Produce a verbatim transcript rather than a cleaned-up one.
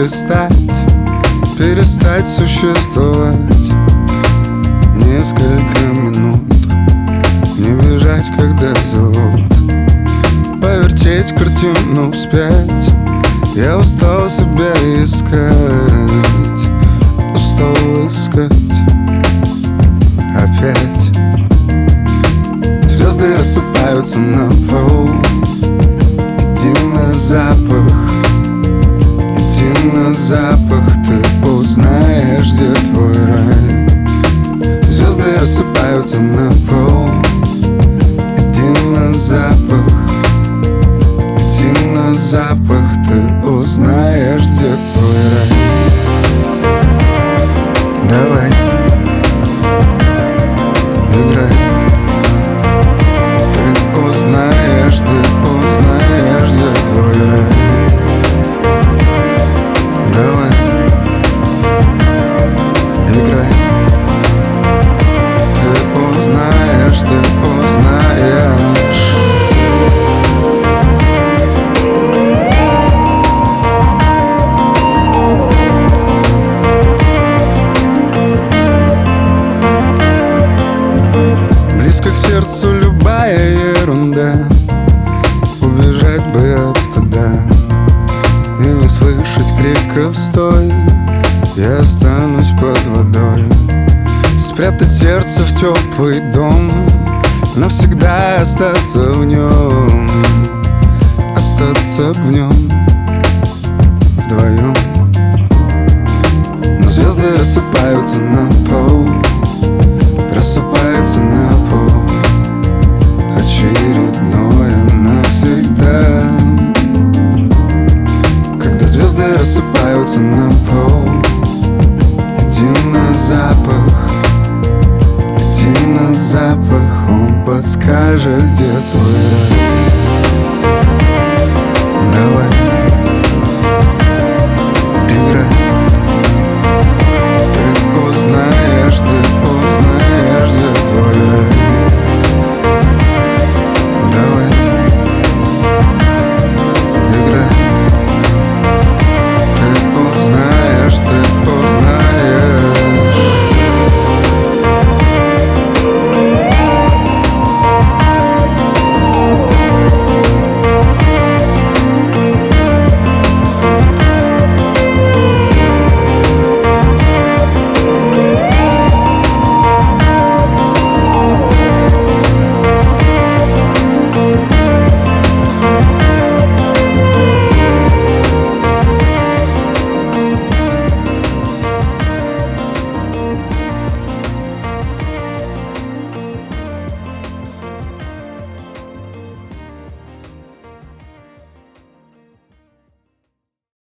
перестать, перестать существовать. Несколько минут не бежать, когда зовут, повертеть картину вспять. Я устал себя искать, устал искать опять. Звезды рассыпаются на пол. Иди на запах, иди на запах, ты узнаешь, где твой рай. Звезды рассыпаются на пол. Иди на запах, иди на запах, ты узнаешь, где твой рай. Давай, играй. Ты узнаешь, ты узнаешь, где твой рай. Давай, играй. Ты узнаешь, ты узнаешь. Близко к сердцу любая ерунда, убежать бы от стыда и не слышать криков «стой!» Я останусь под водой. Спрятать сердце в теплый дом, навсегда остаться в нем, остаться в нем вдвоем. Но звезды рассыпаются на пол, рассыпается на пол очередное навсегда. Когда звезды рассыпаются на пол, иди на запах, иди на запах, он подскажет, где твой рай.